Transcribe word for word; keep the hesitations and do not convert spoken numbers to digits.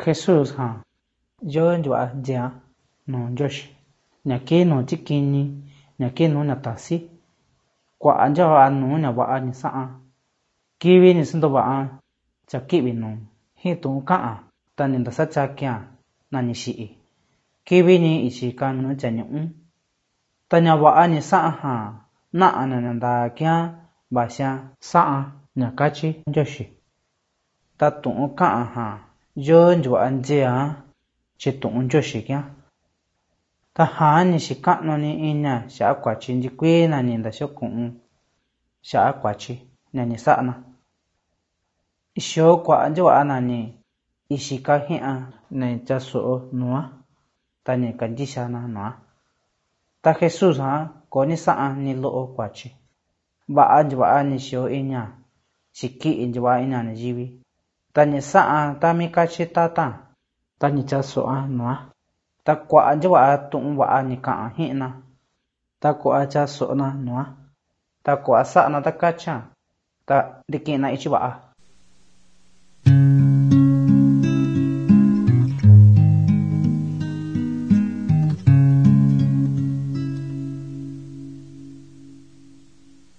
Jesus ha yo njua njia no Josh nyake no chikini nyake no natasi kwa anja wa no nya wa ni sa kiwi ni sindo ba chakibi no hi tu ka ta ni da sa cha kya na ni shi kiwi ni ichi ka no cha nyu ta nya wa ni sa ha na ana da kya ba sha sa nya ka chi Josh ta tu ka ha yo njua njia chi tu Josh kya ta ha ni shi ka no ni ina sha kwa chi ndi kwe na ni da sho ku sha kwa chi na ni sa na isho kwa njua na ni ishi ka hi a ne cha so no ta ni ka ji sha na no ta Jesus ha ko ni sa ni lo kwa chi ba njua ni sho inya chiki njua ina na jiwi ta ni sa ta mi ka chi ta ta ta ni cha so a no ta kwa njua tu wa ni ka hi na ta kwa cha so na no ta kwa sa na ta ka cha ta dikina ichi ba